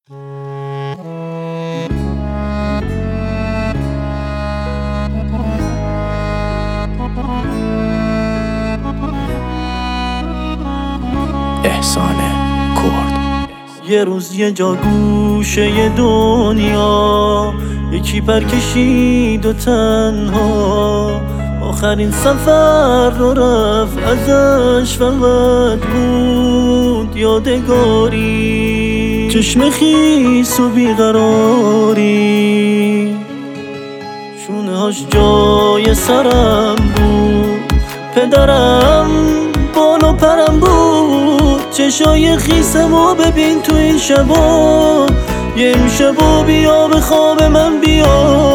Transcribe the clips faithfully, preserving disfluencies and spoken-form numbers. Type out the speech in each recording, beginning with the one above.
احسان کرد. یه روز یه جا گوشه دنیا یکی پر کشید و تنها آخرین سفر رو رفت ازش فقط بود یادگاری، چشم خیس و بیقراری، شونه هاش جای سرم بود، پدرم بال و پرم بود، چشای خیسم و ببین تو این شبا، یه شبا بیا به خواب من بیا.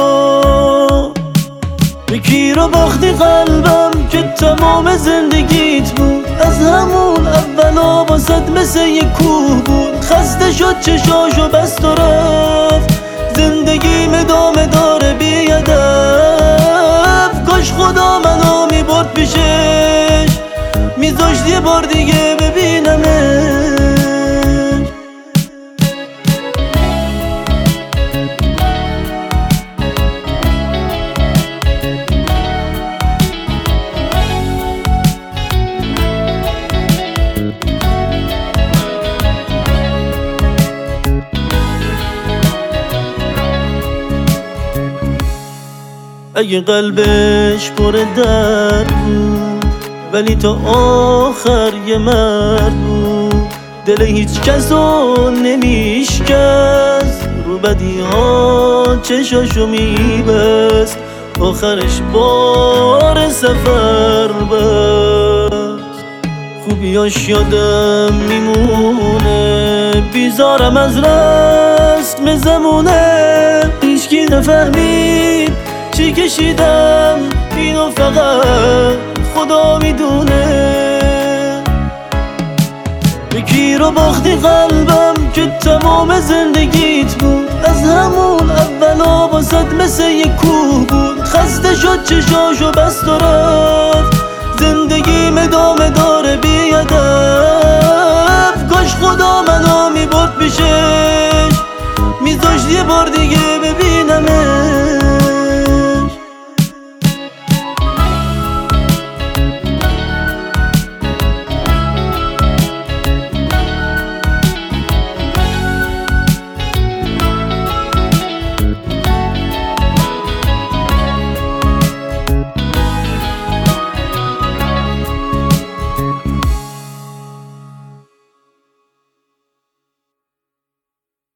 یکی رو باختی قلبم که تمام زندگیت بود، از همون اولا واسد مثل یه کوه بود، خسته شد چشاشو بست و رفت، زندگیم ادامه داره بی هدف، کاش خدا منو میبرد پیشش میذاشت یه بار دیگه ببینمه. اگه قلبش پر درد بود ولی تا آخر یه مرد بود، دل هیچ کس رو نمیشکست، رو بدی ها چشاشو میبست، آخرش بار سفر بست. خوبیاش یادم میمونه، بیزارم از رسم زمونه، هیچکی نفهمید چی کشیدم، اینو فقط خدا میدونه. یکی رو باختی قلبم که تمام زندگیت بود، از همون اولا واسد مثل یه کوه بود، خسته شد چشاشو بست و رفت، زندگیم ادامه داره بی هدف، کاش خدا منو میبرد پیشش میذاشت یه بار دیگه ببینمه.